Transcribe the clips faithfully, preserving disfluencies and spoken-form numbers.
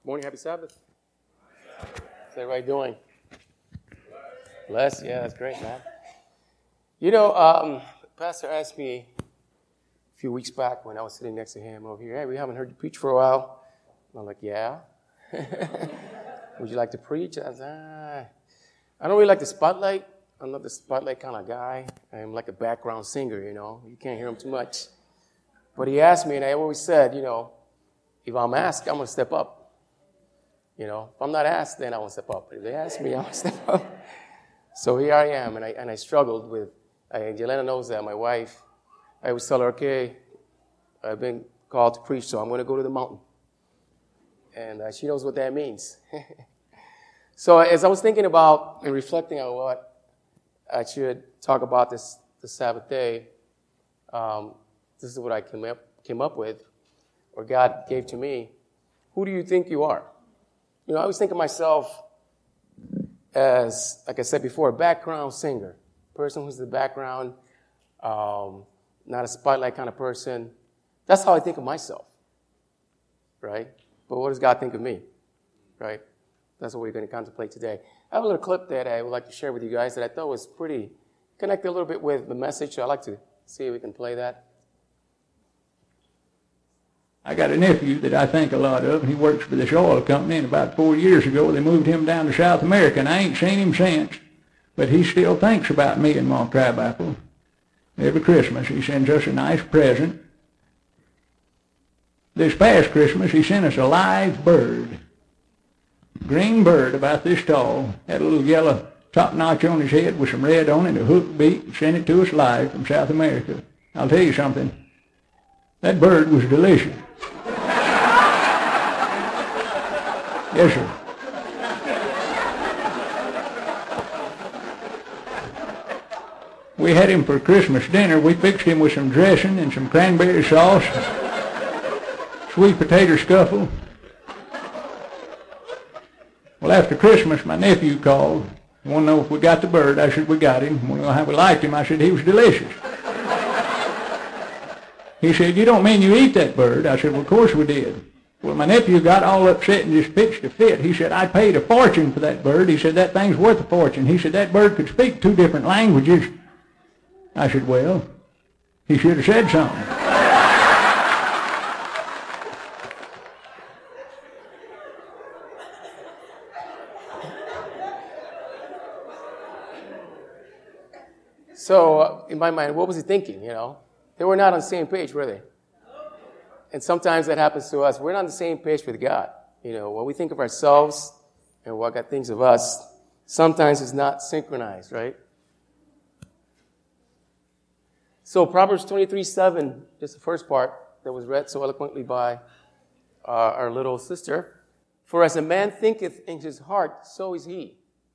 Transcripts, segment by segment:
Morning, happy Sabbath. How's everybody doing? Blessed. Yeah, that's great, man. You know, um, Pastor asked me a few weeks back when I was sitting next to him over here, hey, we haven't heard you preach for a while. And I'm like, yeah. Would you like to preach? I was, ah. I don't really like the spotlight. I'm not the spotlight kind of guy. I'm like a background singer, you know. You can't hear him too much. But he asked me, and I always said, you know, if I'm asked, I'm going to step up. You know, if I'm not asked, then I won't step up. But if they ask me, I'll step up. So here I am, and I and I struggled with, I, Jelena knows that, my wife. I always tell her, okay, I've been called to preach, so I'm going to go to the mountain. And uh, she knows what that means. So as I was thinking about and reflecting on what I should talk about this, this Sabbath day, um, this is what I came up, came up with, or God gave to me. Who do you think you are? You know, I always think of myself as, like I said before, a background singer, person who's in the background, um, not a spotlight kind of person. That's how I think of myself, right? But what does God think of me, right? That's what we're going to contemplate today. I have a little clip that I would like to share with you guys that I thought was pretty connected a little bit with the message, so I'd like to see if we can play that. I got a nephew that I think a lot of, and he works for this oil company, and about four years ago they moved him down to South America, and I ain't seen him since. But he still thinks about me and Mont Crabapple. Every Christmas he sends us a nice present. This past Christmas he sent us a live bird. Green bird about this tall, had a little yellow top notch on his head with some red on it, a hook beak, and sent it to us live from South America. I'll tell you something, that bird was delicious. Yes, sir. We had him for Christmas dinner. We fixed him with some dressing and some cranberry sauce, sweet potato scuffle. Well, after Christmas, my nephew called. He wanted to know if we got the bird. I said, we got him. He wanted to know how we liked him. I said, he was delicious. He said, you don't mean you eat that bird? I said, well, of course we did. Well, my nephew got all upset and just pitched a fit. He said, I paid a fortune for that bird. He said, that thing's worth a fortune. He said, that bird could speak two different languages. I said, well, he should have said something. So uh, in my mind, what was he thinking, you know? They were not on the same page, were they? And sometimes that happens to us. We're not on the same page with God. You know, when we think of ourselves and what God thinks of us, sometimes it's not synchronized, right? So Proverbs twenty-three seven, just the first part that was read so eloquently by uh, our little sister. For as a man thinketh in his heart, so is he.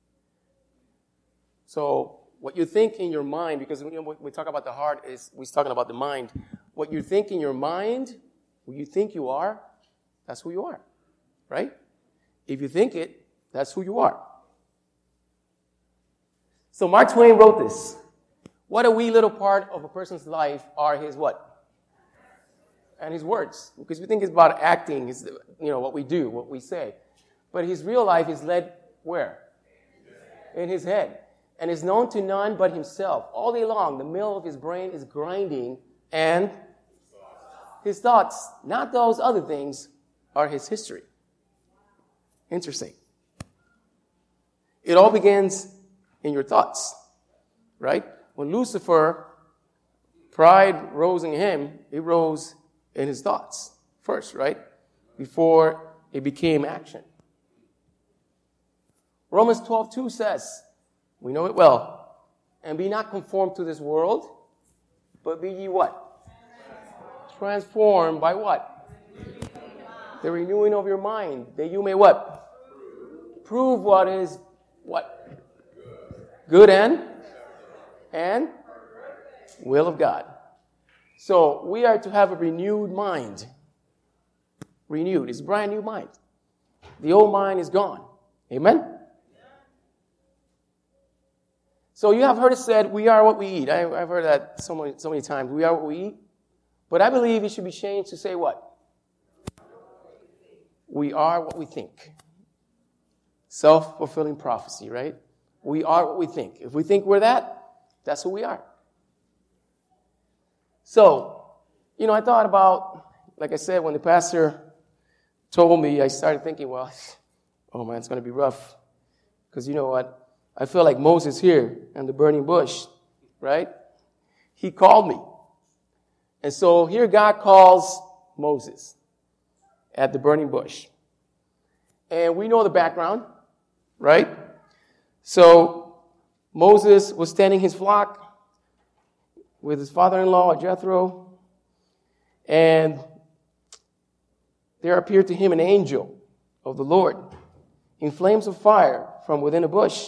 So what you think in your mind, because you know, when we talk about the heart, is we're talking about the mind. What you think in your mind, who you think you are, that's who you are, right? If you think it, that's who you are. So Mark Twain wrote this. What a wee little part of a person's life are his what? And his words. Because we think it's about acting, it's, you know, what we do, what we say. But his real life is led where? In his head. And is known to none but himself. All day long, the mill of his brain is grinding, and his thoughts, not those other things, are his history. Interesting. It all begins in your thoughts, right? When Lucifer, pride rose in him, it rose in his thoughts first, right? Before it became action. Romans twelve two says, we know it well, and be not conformed to this world, but be ye what? Transformed by what? The renewing of your mind, that you may what? Prove what is what? Good and? And? Will of God. So we are to have a renewed mind. Renewed. It's a brand new mind. The old mind is gone. Amen? So you have heard it said, we are what we eat. I, I've heard that so many, so many times. We are what we eat. But I believe it should be changed to say what? we are what we think. Self-fulfilling prophecy, right? We are what we think. If we think we're that, that's who we are. So, you know, I thought about, like I said, when the pastor told me, I started thinking, well, oh man, it's going to be rough. Because you know what? I feel like Moses here in the burning bush, right? He called me. And so here God calls Moses at the burning bush. And we know the background, right? So Moses was tending his flock with his father-in-law, Jethro, and there appeared to him an angel of the Lord in flames of fire from within a bush.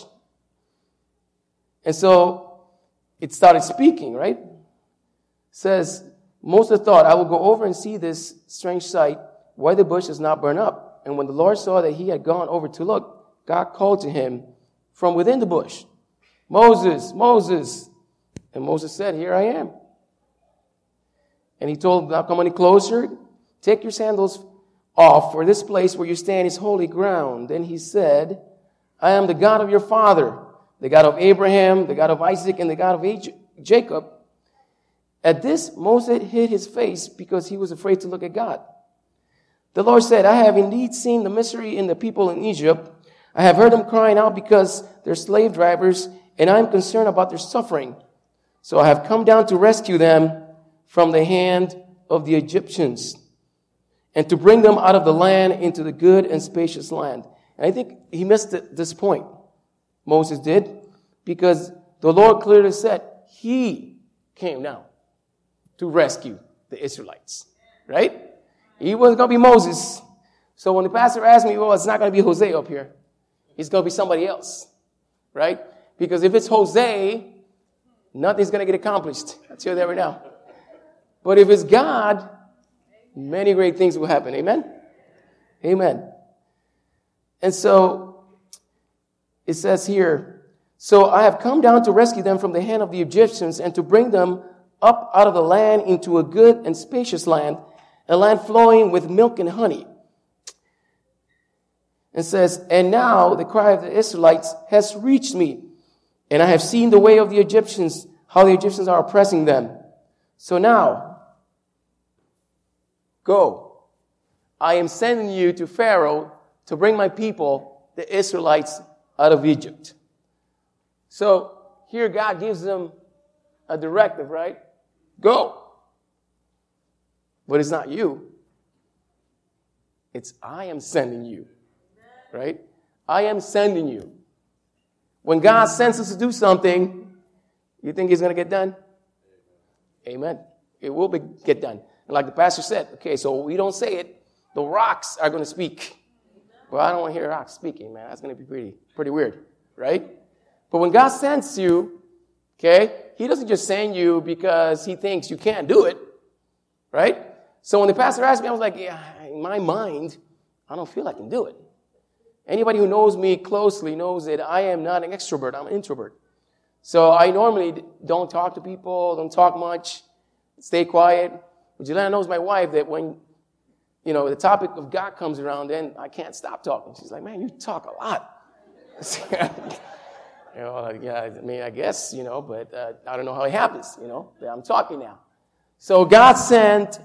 And so it started speaking, right? It says, Moses thought, I will go over and see this strange sight, why the bush does not burn up. And when the Lord saw that he had gone over to look, God called to him from within the bush, Moses, Moses. And Moses said, here I am. And he told him, now come any closer, take your sandals off, for this place where you stand is holy ground. Then he said, I am the God of your father, the God of Abraham, the God of Isaac, and the God of Jacob. At this, Moses hid his face because he was afraid to look at God. The Lord said, I have indeed seen the misery in the people in Egypt. I have heard them crying out because they're slave drivers, and I am concerned about their suffering. So I have come down to rescue them from the hand of the Egyptians and to bring them out of the land into the good and spacious land. And I think he missed this point, Moses did, because the Lord clearly said he came down to rescue the Israelites, right? He wasn't going to be Moses. So when the pastor asked me, well, it's not going to be Jose up here. It's going to be somebody else, right? Because if it's Jose, nothing's going to get accomplished. I'll tell you that right now. But if it's God, many great things will happen. Amen? Amen. And so it says here, so I have come down to rescue them from the hand of the Egyptians and to bring them up out of the land into a good and spacious land, a land flowing with milk and honey. It says, and now the cry of the Israelites has reached me, and I have seen the way of the Egyptians, how the Egyptians are oppressing them. So now, go. I am sending you to Pharaoh to bring my people, the Israelites, out of Egypt. So here God gives them a directive, right? Go. But it's not you. It's I am sending you. Right? I am sending you. When God sends us to do something, you think it's going to get done? Amen. It will be, get done. And like the pastor said, okay, so we don't say it, the rocks are going to speak. Well, I don't want to hear rocks speaking, man. That's going to be pretty, pretty weird, right? But when God sends you, okay, he doesn't just send you because he thinks you can't do it, right? So when the pastor asked me, I was like, yeah, in my mind, I don't feel I can do it. Anybody who knows me closely knows that I am not an extrovert. I'm an introvert. So I normally don't talk to people, don't talk much, stay quiet. But Jelena knows, my wife, that when, you know, the topic of God comes around, then I can't stop talking. She's like, man, you talk a lot. you know, yeah, I mean, I guess, you know, but uh, I don't know how it happens, you know, that I'm talking now. So God sent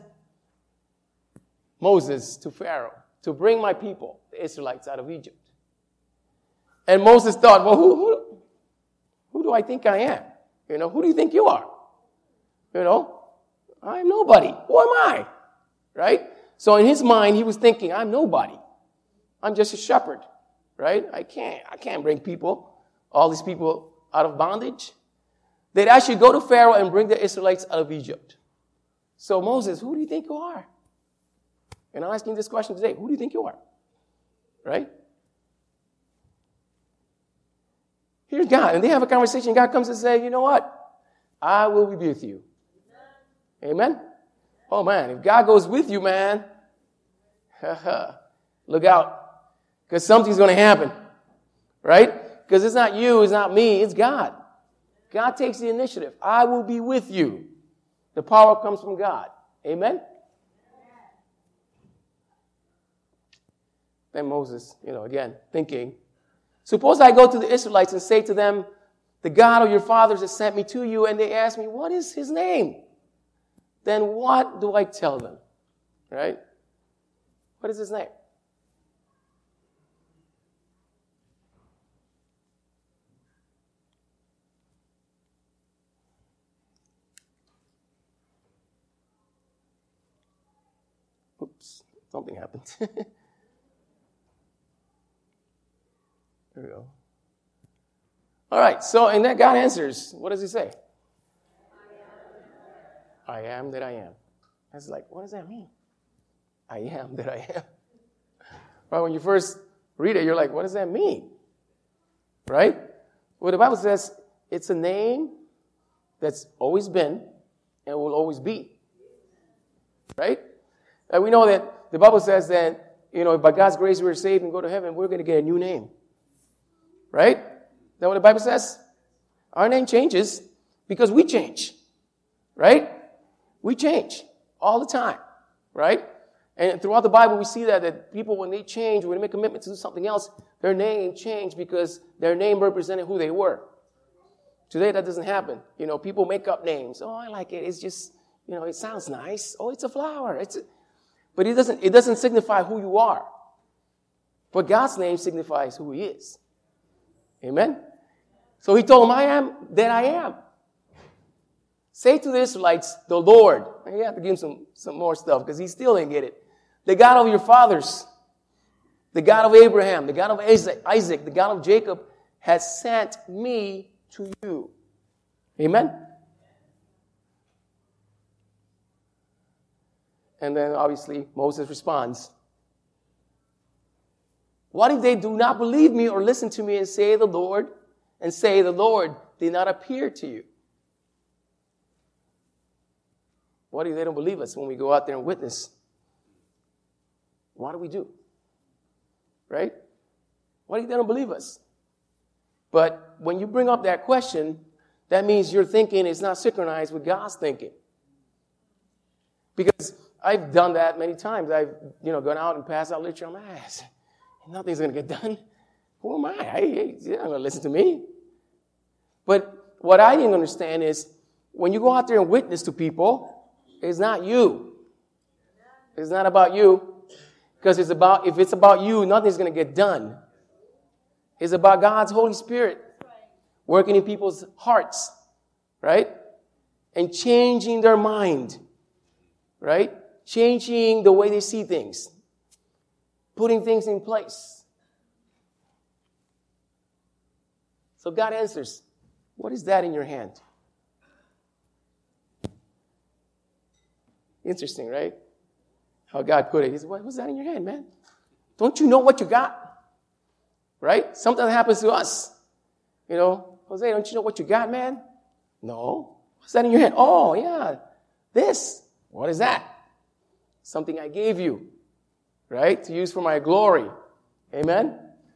Moses to Pharaoh to bring my people, the Israelites, out of Egypt. And Moses thought, well, who, who, who do I think I am? You know, who do you think you are? You know, I'm nobody. Who am I? Right? So in his mind, he was thinking, I'm nobody. I'm just a shepherd. Right? I can't, I can't bring people, all these people out of bondage. That I should go to Pharaoh and bring the Israelites out of Egypt. So Moses, who do you think you are? And I'm asking this question today. Who do you think you are? Right? Here's God. And they have a conversation. God comes and says, you know what? I will be with you. Amen? Oh, man. If God goes with you, man, look out. Because something's going to happen. Right? Because it's not you. It's not me. It's God. God takes the initiative. I will be with you. The power comes from God. Amen? Then Moses, you know, again, thinking, suppose I go to the Israelites and say to them, the God of your fathers has sent me to you, and they ask me, what is his name? Then what do I tell them? Right? What is his name? Oops, something happened. There we go. All right, so, and then God answers. What does he say? I am that I am. That's like, what does that mean? I am that I am. Right, when you first read it, you're like, what does that mean? Right? Well, the Bible says it's a name that's always been and will always be. Right? And we know that the Bible says that, you know, by God's grace we're saved and go to heaven, we're going to get a new name. Right? Is that what the Bible says? Our name changes because we change. Right? We change all the time. Right? And throughout the Bible, we see that, that people, when they change, when they make a commitment to do something else, their name changed because their name represented who they were. Today, that doesn't happen. You know, people make up names. Oh, I like it. It's just, you know, it sounds nice. Oh, it's a flower. It's a... But it doesn't, it doesn't signify who you are. But God's name signifies who he is. Amen? So he told them, I am that I am. Say to the Israelites, the Lord. And you have to give him some, some more stuff because he still didn't get it. The God of your fathers, the God of Abraham, the God of Isaac, the God of Jacob has sent me to you. Amen? And then obviously Moses responds, what if they do not believe me or listen to me and say the Lord, and say the Lord did not appear to you? What if they don't believe us when we go out there and witness? What do we do? Right? What if they don't believe us? But when you bring up that question, that means your thinking is not synchronized with God's thinking. Because I've done that many times. I've, you know, gone out and passed out literature on my ass. Nothing's going to get done. Who am I? I you're not going to listen to me. But what I didn't understand is when you go out there and witness to people, it's not you. It's not about you. Because it's about, if it's about you, nothing's going to get done. It's about God's Holy Spirit working in people's hearts, right? And changing their mind, right? Changing the way they see things. Putting things in place. So God answers, what is that in your hand? Interesting, right? How God put it. He said, what's that in your hand, man? Don't you know what you got? Right? Something happens to us. You know, Jose, don't you know what you got, man? No. What's that in your hand? Oh, yeah. This. What is that? Something I gave you. Right? To use for my glory. Amen?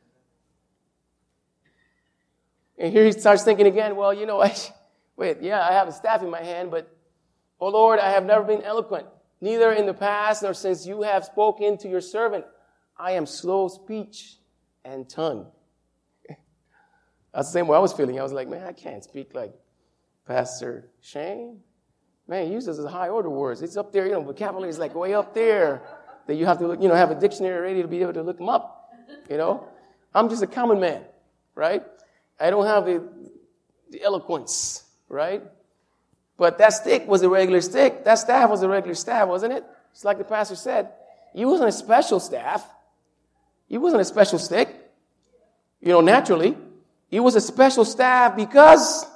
And here he starts thinking again, well, you know, I, wait, yeah, I have a staff in my hand, but, oh Lord, I have never been eloquent, neither in the past nor since you have spoken to your servant. I am slow of speech and tongue. That's the same way I was feeling. I was like, man, I can't speak like Pastor Shane. Man, he uses high order words. It's up there, you know, vocabulary is like way up there. That you have to, look, you know, have a dictionary ready to be able to look them up, you know. I'm just a common man, right? I don't have the, the eloquence, right? But that stick was a regular stick. That staff was a regular staff, wasn't it? It's like the pastor said. He wasn't a special staff. He wasn't a special stick, you know, naturally. He was a special staff because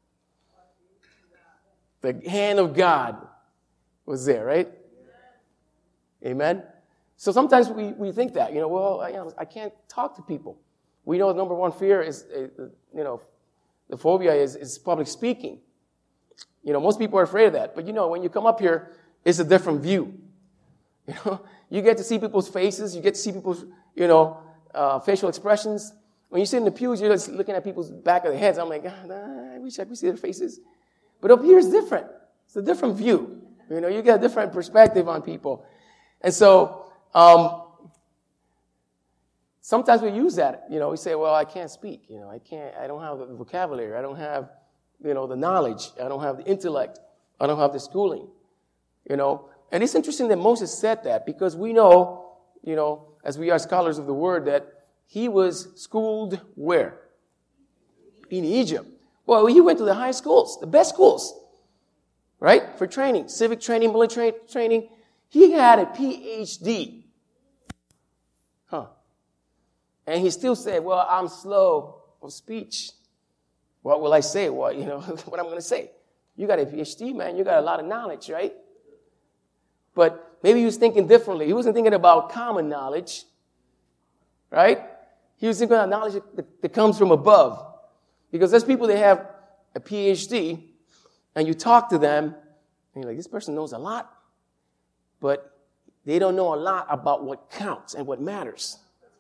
the hand of God was there, right? Amen? So sometimes we, we think that, you know, well, I, you know, I can't talk to people. We know the number one fear is, uh, you know, the phobia is, is public speaking. You know, most people are afraid of that. But, you know, when you come up here, it's a different view. You know, you get to see people's faces. You get to see people's, you know, uh, facial expressions. When you sit in the pews, you're just looking at people's back of their heads. I'm like, God, I wish I could see their faces. But up here is different. It's a different view. You know, you get a different perspective on people. And so, um, sometimes we use that. You know, we say, well, I can't speak. You know, I can't, I don't have the vocabulary. I don't have, you know, the knowledge. I don't have the intellect. I don't have the schooling. You know, and it's interesting that Moses said that because we know, you know, as we are scholars of the word, that he was schooled where? In Egypt. Well, he went to the high schools, the best schools, right? For training, civic training, military training. He had a P H D. Huh. And he still said, well, I'm slow of speech. What will I say? Well, you know, what I'm going to say. You got a P H D, man. You got a lot of knowledge, right? But maybe he was thinking differently. He wasn't thinking about common knowledge, right? He was thinking about knowledge that, that comes from above. Because there's people that have a P H D, and you talk to them, and you're like, this person knows a lot, but they don't know a lot about what counts and what matters.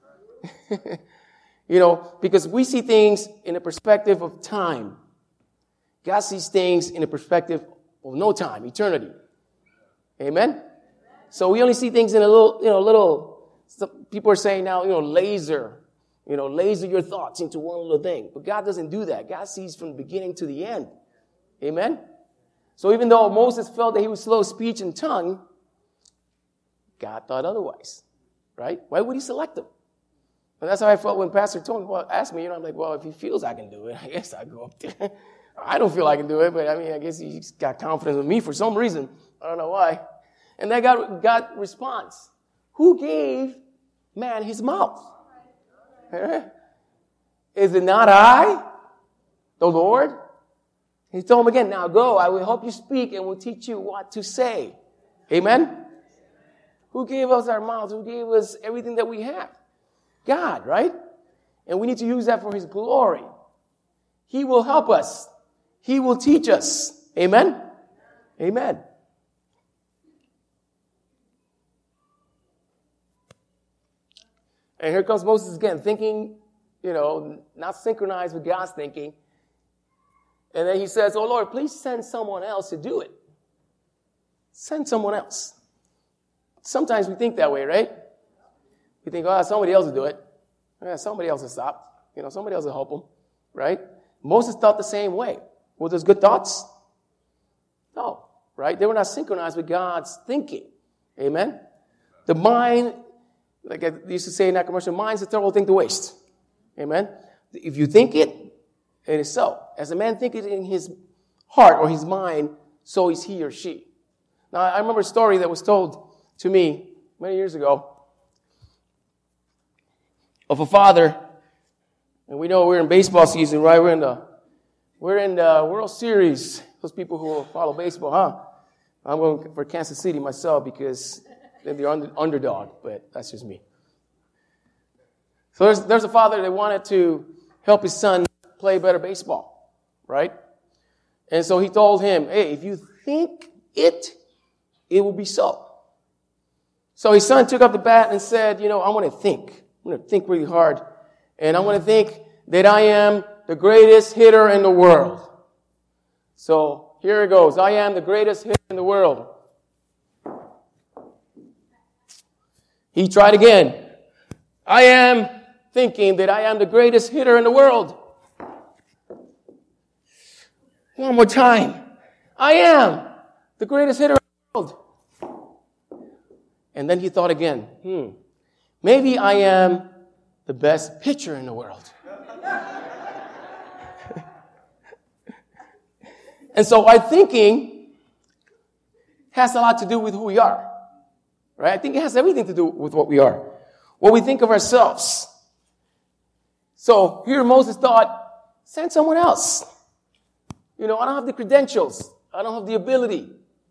You know, because we see things in a perspective of time. God sees things in a perspective of no time, eternity. Amen? So we only see things in a little, you know, little, some people are saying now, you know, laser. You know, laser your thoughts into one little thing. But God doesn't do that. God sees from the beginning to the end. Amen? So even though Moses felt that he was slow of speech and tongue, God thought otherwise. Right? Why would he select him? And that's how I felt when Pastor told me, well, asked me, you know, I'm like, well, if he feels I can do it, I guess I'll go up there. I don't feel I can do it, but I mean, I guess he's got confidence in me for some reason. I don't know why. And then God, God responds. Who gave man his mouth? Is it not I, the Lord? He told him again, now go, I will help you speak and will teach you what to say. Amen? Who gave us our mouths? Who gave us everything that we have? God, right? And we need to use that for his glory. He will help us. He will teach us. Amen? Amen. And here comes Moses again, thinking, you know, not synchronized with God's thinking. And then he says, oh, Lord, please send someone else to do it. Send someone else. Sometimes we think that way, right? We think, oh, somebody else will do it. Yeah, somebody else will stop. You know, somebody else will help them, right? Moses thought the same way. Were those good thoughts? No, right? They were not synchronized with God's thinking. Amen? The mind, like I used to say in that commercial, mind's a terrible thing to waste. Amen? If you think it, it is so. As a man thinketh in his heart or his mind, so is he or she. Now, I remember a story that was told to me many years ago of a father, and we know we're in baseball season, right? We're in the we're in the World Series. Those people who follow baseball, huh? I'm going for Kansas City myself because they're the under, underdog, but that's just me. So there's there's a father that wanted to help his son play better baseball, right? And so he told him, hey, if you think it, it will be so. So his son took up the bat and said, you know, I want to think. I'm going to think really hard. And I'm going to think that I am the greatest hitter in the world. So here it goes. I am the greatest hitter in the world. He tried again. I am thinking that I am the greatest hitter in the world. One more time. I am the greatest hitter in the world. And then he thought again, hmm, maybe I am the best pitcher in the world. And so our thinking has a lot to do with who we are. Right? I think it has everything to do with what we are. What we think of ourselves. So here Moses thought, send someone else. You know, I don't have the credentials. I don't have the ability.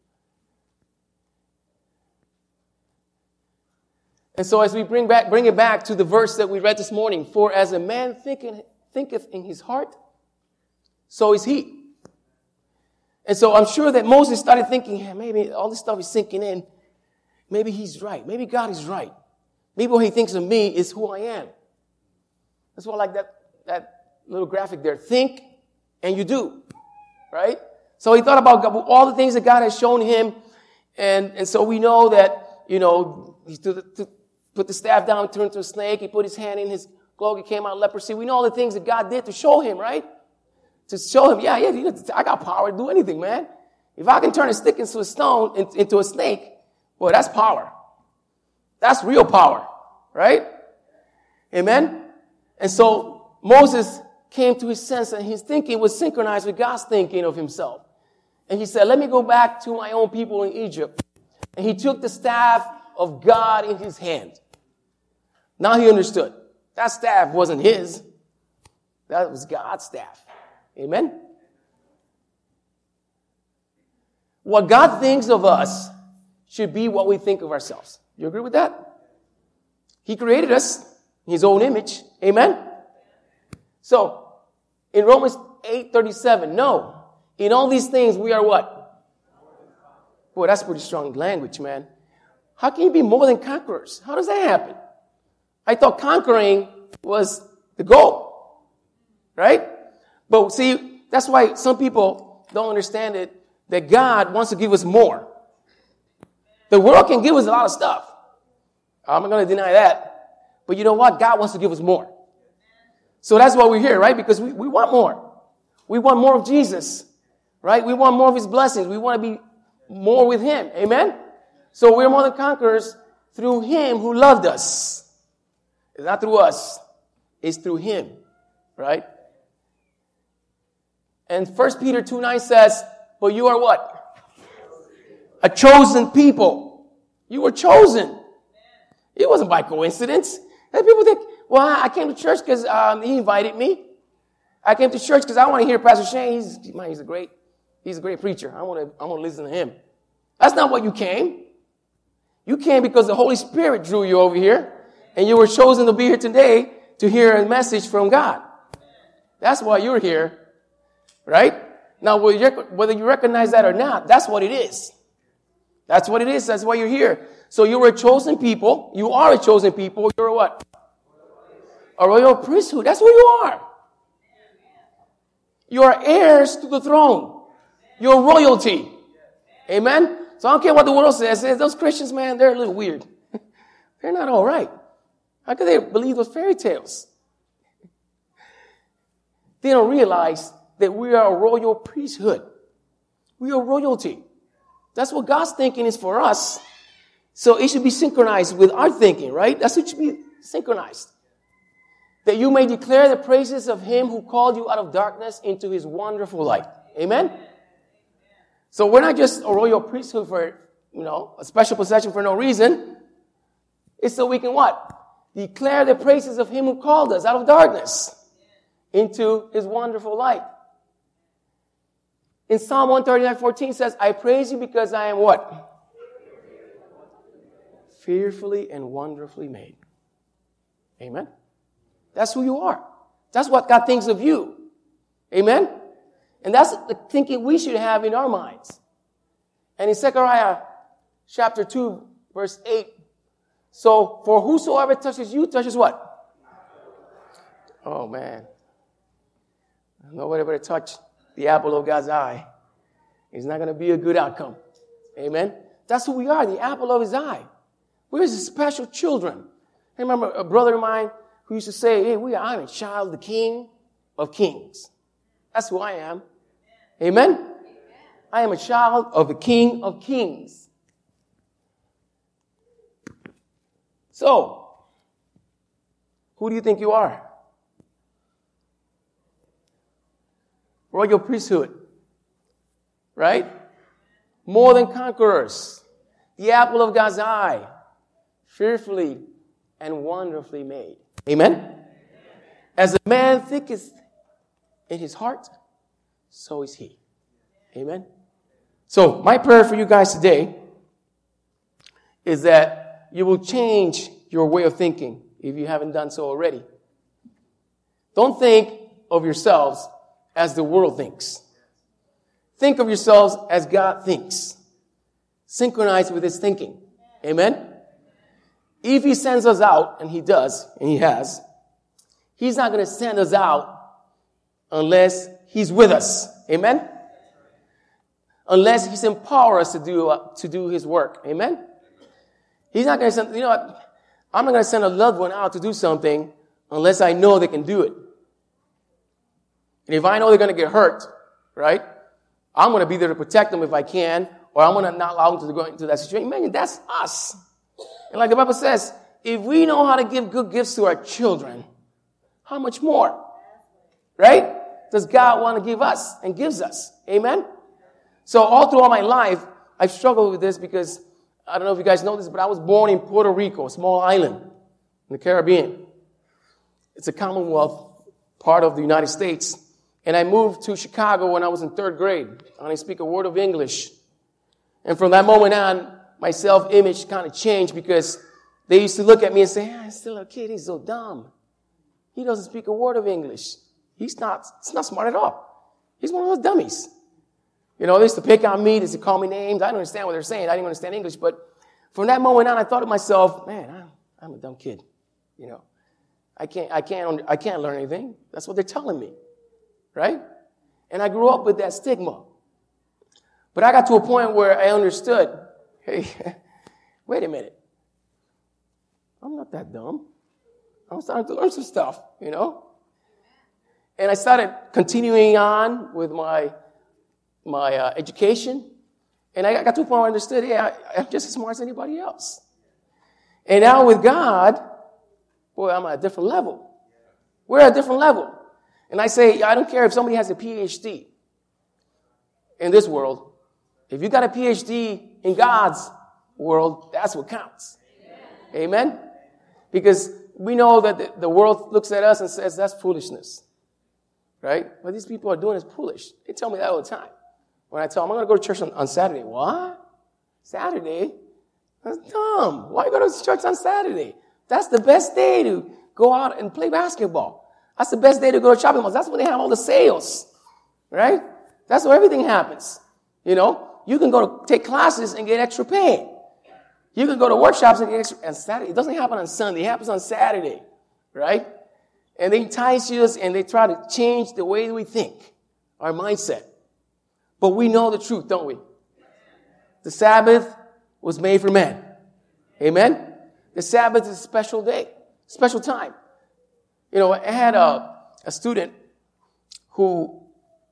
And so as we bring back, bring it back to the verse that we read this morning, for as a man thinketh, thinketh in his heart, so is he. And so I'm sure that Moses started thinking, yeah, maybe all this stuff is sinking in. Maybe he's right. Maybe God is right. Maybe what he thinks of me is who I am. That's why I like that, that little graphic there. Think and you do. Right? So he thought about God, all the things that God has shown him. And, and so we know that, you know, he's to the, to, put the staff down, turned into a snake. He put his hand in his cloak. It came out leprosy. We know all the things that God did to show him, right? To show him, yeah, yeah, I got power to do anything, man. If I can turn a stick into a stone, into a snake, boy, that's power. That's real power, right? Amen? And so Moses came to his sense, and his thinking was synchronized with God's thinking of himself. And he said, let me go back to my own people in Egypt. And he took the staff of God in his hand. Now he understood. That staff wasn't his. That was God's staff. Amen? What God thinks of us should be what we think of ourselves. You agree with that? He created us in his own image. Amen? So, in Romans eight thirty-seven, no. In all these things, we are what? Boy, that's pretty strong language, man. How can you be more than conquerors? How does that happen? I thought conquering was the goal. Right? But see, that's why some people don't understand it, that God wants to give us more. The world can give us a lot of stuff. I'm not going to deny that. But you know what? God wants to give us more. So that's why we're here, right? Because we, we want more. We want more of Jesus, right? We want more of his blessings. We want to be more with him. Amen? So we're more than conquerors through him who loved us. It's not through us. It's through him, right? And First Peter two nine says, but you are what? A chosen people. You were chosen. It wasn't by coincidence. And people think, well, I came to church because um, he invited me. I came to church because I want to hear Pastor Shane. He's, man, he's a great, he's a great preacher. I want to, I want to listen to him. That's not what you came. You came because the Holy Spirit drew you over here, and you were chosen to be here today to hear a message from God. That's why you're here, right? Now, whether you recognize that or not, that's what it is. That's what it is. That's why you're here. So you were a chosen people. You are a chosen people. You're a what? A royal priesthood. That's who you are. You are heirs to the throne. You're royalty. Amen? So I don't care what the world says. Those Christians, man, they're a little weird. They're not all right. How can they believe those fairy tales? They don't realize that we are a royal priesthood. We are royalty. That's what God's thinking is for us. So it should be synchronized with our thinking, right? That's what should be synchronized. That you may declare the praises of him who called you out of darkness into his wonderful light. Amen? So we're not just a royal priesthood for, you know, a special possession for no reason. It's so we can what? Declare the praises of him who called us out of darkness into his wonderful light. In Psalm one thirty-nine fourteen says, I praise you because I am what? Fearfully and wonderfully made. Amen? That's who you are. That's what God thinks of you. Amen? And that's the thinking we should have in our minds. And in Zechariah chapter two, verse eight, so for whosoever touches you, touches what? Oh, man. Nobody better touch the apple of God's eye. It's not going to be a good outcome. Amen? That's who we are, the apple of his eye. We're his special children. I remember a brother of mine who used to say, hey, we are, I'm a child of the King of Kings. That's who I am. Amen? I am a child of the King of Kings. So, who do you think you are? Royal priesthood. Right? More than conquerors. The apple of God's eye. Fearfully and wonderfully made. Amen? As a man thinketh in his heart, so is he. Amen? So, my prayer for you guys today is that you will change your way of thinking if you haven't done so already. Don't think of yourselves as the world thinks. Think of yourselves as God thinks. Synchronize with his thinking. Amen? If he sends us out, and he does, and he has, he's not going to send us out unless he's with us. Amen? Unless he's empowered us to do, uh, to do his work. Amen? He's not going to send, you know, I'm not going to send a loved one out to do something unless I know they can do it. And if I know they're going to get hurt, right, I'm going to be there to protect them if I can, or I'm going to not allow them to go into that situation. Man, that's us. And like the Bible says, if we know how to give good gifts to our children, how much more, right, does God want to give us and gives us? Amen? So all throughout my life, I've struggled with this because, I don't know if you guys know this, but I was born in Puerto Rico, a small island in the Caribbean. It's a Commonwealth part of the United States. And I moved to Chicago when I was in third grade. I only speak a word of English. And from that moment on, my self-image kind of changed because they used to look at me and say, ah, he's still a kid, he's so dumb. He doesn't speak a word of English. He's not, he's not smart at all. He's one of those dummies. You know, they used to pick on me, they used to call me names. I didn't understand what they were saying. I didn't understand English. But from that moment on, I thought to myself, man, I'm, I'm a dumb kid. You know, I can't, I can't, I can't learn anything. That's what they're telling me. Right? And I grew up with that stigma. But I got to a point where I understood, hey, wait a minute. I'm not that dumb. I'm starting to learn some stuff, you know? And I started continuing on with my my uh, education. And I got to a point where I understood, yeah, I, I'm just as smart as anybody else. And now with God, boy, I'm at a different level. We're at a different level. And I say, I don't care if somebody has a P H D in this world. If you got a P H D in God's world, that's what counts. Amen? Amen? Because we know that the, the world looks at us and says, that's foolishness. Right? What these people are doing is foolish. They tell me that all the time. When I tell them, I'm going to go to church on, on Saturday. What? Saturday? That's dumb. Why go to church on Saturday? That's the best day to go out and play basketball. That's the best day to go to shopping malls. That's when they have all the sales. Right? That's where everything happens. You know? You can go to take classes and get extra pay. You can go to workshops and get extra. And Saturday, it doesn't happen on Sunday. It happens on Saturday. Right? And they entice us and they try to change the way we think, our mindset. But we know the truth, don't we? The Sabbath was made for men. Amen? The Sabbath is a special day, special time. You know, I had a, a student who,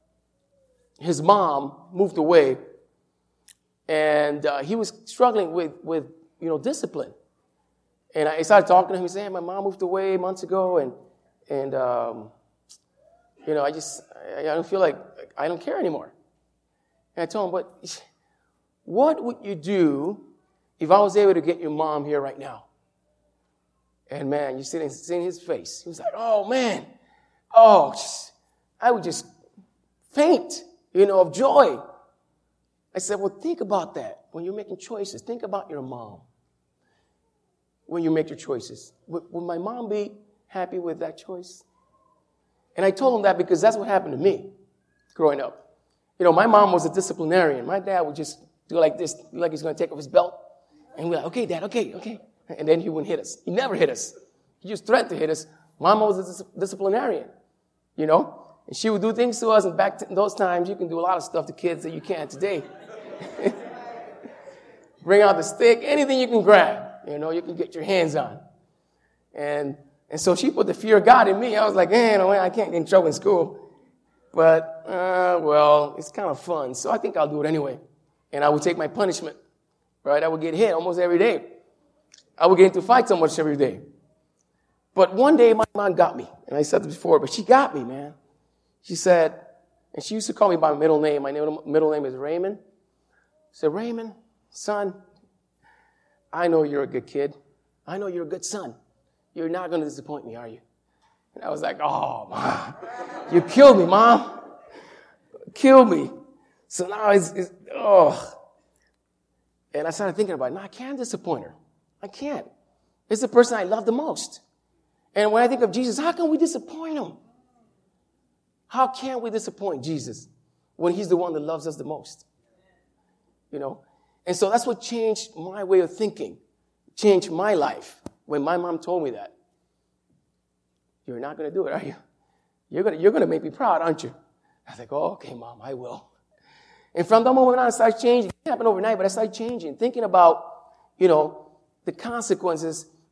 his mom moved away, and uh, he was struggling with, with, you know, discipline. And I started talking to him. He said, hey, my mom moved away months ago, and, and um, you know, I just, I, I don't feel like, I don't care anymore. And I told him, but what would you do if I was able to get your mom here right now? And man, you see, seeing his face. He was like, oh man, oh, just, I would just faint, you know, of joy. I said, well, think about that. When you're making choices, think about your mom. When you make your choices, would, would my mom be happy with that choice? And I told him that because that's what happened to me growing up. You know, my mom was a disciplinarian. My dad would just do like this, like he's going to take off his belt. And we're like, okay, Dad, okay, okay. And then he wouldn't hit us. He never hit us. He just threatened to hit us. Mama was a dis- disciplinarian, you know. And she would do things to us. And back in those times, you can do a lot of stuff to kids that you can't today. Bring out the stick, anything you can grab, you know, you can get your hands on. And and so she put the fear of God in me. I was like, man, I can't get in trouble in school. But, uh, well, it's kind of fun, so I think I'll do it anyway. And I would take my punishment, right? I would get hit almost every day. I would get into fights almost every day. But one day, my mom got me, and I said this before, but she got me, man. She said, and she used to call me by my middle name. My middle name is Raymond. She said, Raymond, son, I know you're a good kid. I know you're a good son. You're not going to disappoint me, are you? And I was like, oh, Mom, you killed me, Mom. Killed me. So now it's, it's, oh. And I started thinking about it. No, I can't disappoint her. I can't. It's the person I love the most. And when I think of Jesus, how can we disappoint him? How can we disappoint Jesus when he's the one that loves us the most? You know? And so that's what changed my way of thinking, changed my life when my mom told me that. You're not going to do it, are you? You're going to, you're going to make me proud, aren't you? I was like, oh, okay, Mom, I will. And from that moment on, I started changing. It didn't happen overnight, but I started changing, thinking about, you know, the consequences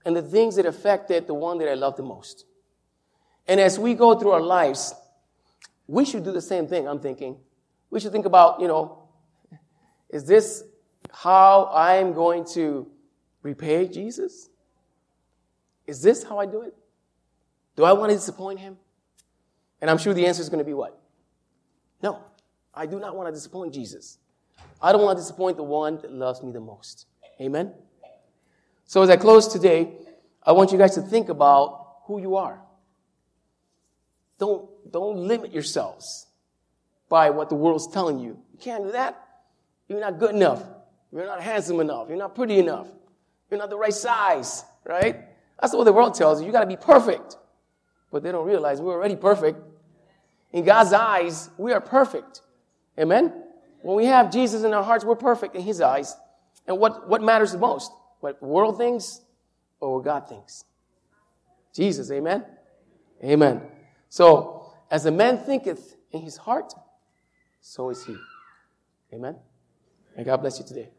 and the things that affected the one that I love the most. And as we go through our lives, we should do the same thing, I'm thinking. We should think about, you know, is this how I am going to repay Jesus? Is this how I do it? Do I want to disappoint him? And I'm sure the answer is going to be what? No, I do not want to disappoint Jesus. I don't want to disappoint the one that loves me the most. Amen? So as I close today, I want you guys to think about who you are. Don't, don't limit yourselves by what the world's telling you. You can't do that. You're not good enough. You're not handsome enough. You're not pretty enough. You're not the right size, right? That's what the world tells you. You got to be perfect. But they don't realize we're already perfect. In God's eyes, we are perfect. Amen? When we have Jesus in our hearts, we're perfect in his eyes. And what, what matters the most? What the world thinks or what God thinks? Jesus, amen? Amen. So, as a man thinketh in his heart, so is he. Amen? And God bless you today.